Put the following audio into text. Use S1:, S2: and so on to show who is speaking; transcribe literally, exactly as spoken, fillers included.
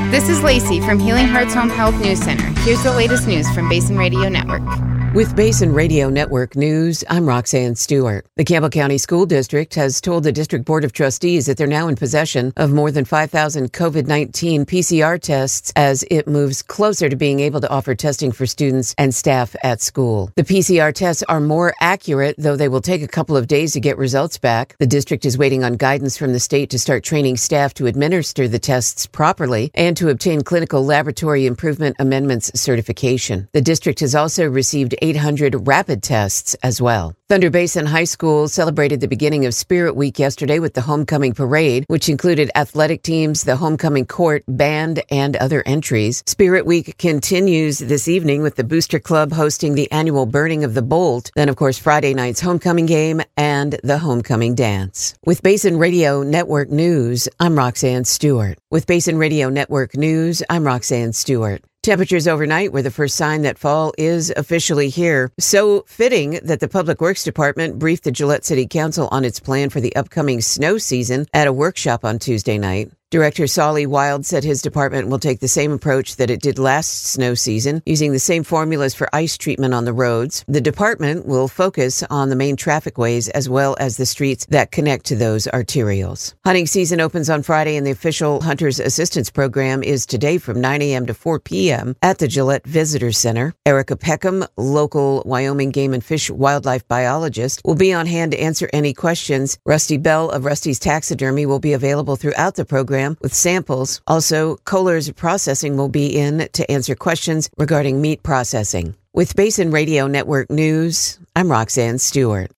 S1: This is Lacey from Healing Hearts Home Health News Center. Here's the latest news from Basin Radio Network.
S2: With Basin Radio Network News, I'm Roxanne Stewart. The Campbell County School District has told the District Board of Trustees that they're now in possession of more than five thousand COVID nineteen P C R tests as it moves closer to being able to offer testing for students and staff at school. The P C R tests are more accurate, though they will take a couple of days to get results back. The district is waiting on guidance from the state to start training staff to administer the tests properly and to obtain clinical laboratory improvement amendments certification. The district has also received eight hundred rapid tests as well. Thunder Basin High School celebrated the beginning of Spirit Week yesterday with the homecoming parade, which included athletic teams, the homecoming court, band, and other entries. Spirit Week continues this evening with the Booster Club hosting the annual Burning of the Bolt, then of course Friday night's homecoming game and the homecoming dance. With Basin Radio Network News, I'm Roxanne Stewart. With Basin Radio Network News, I'm Roxanne Stewart. Temperatures overnight were the first sign that fall is officially here. So fitting that the Public Works Department briefed the Gillette City Council on its plan for the upcoming snow season at a workshop on Tuesday night. Director Solly Wild said his department will take the same approach that it did last snow season, using the same formulas for ice treatment on the roads. The department will focus on the main traffic ways as well as the streets that connect to those arterials. Hunting season opens on Friday, and the official Hunter's Assistance Program is today from nine a.m. to four p.m. at the Gillette Visitor Center. Erica Peckham, local Wyoming Game and Fish wildlife biologist, will be on hand to answer any questions. Rusty Bell of Rusty's Taxidermy will be available throughout the program with samples. Also, Kohler's Processing will be in to answer questions regarding meat processing. With Basin Radio Network News, I'm Roxanne Stewart.